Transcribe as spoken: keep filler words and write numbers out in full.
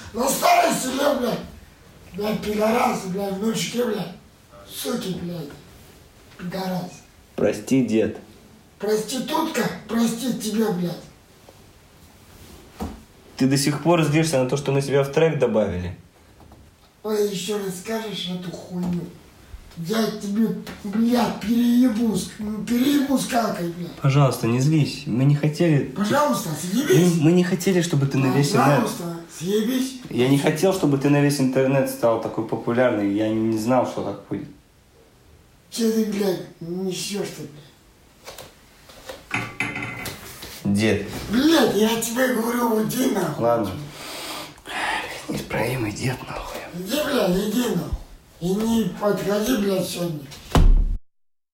На старой селе, блядь. Блядь, пидорасы, блядь, внучки, блядь. Суки, блядь. Пидорасы. Прости, дед. Проститутка, простит тебя, блядь. Ты до сих пор злишься на то, что мы тебя в трек добавили? Ой, еще раз скажешь эту хуйню. Я тебе, блядь, переебу, переебу с какой, блядь. Пожалуйста, не злись. Мы не хотели... Пожалуйста, съебись. Мы, мы не хотели, чтобы ты на весь интернет... Пожалуйста, съебись. Я не хотел, чтобы ты на весь интернет стал такой популярный. Я не знал, что так будет. Че ты, блядь, несешь-то, блядь? Дед. Блядь, я тебе говорю, уйди нахуй. Ладно. Неисправимый дед, нахуй. Иди, блядь, иди нахуй. И не подходи, блядь, сегодня.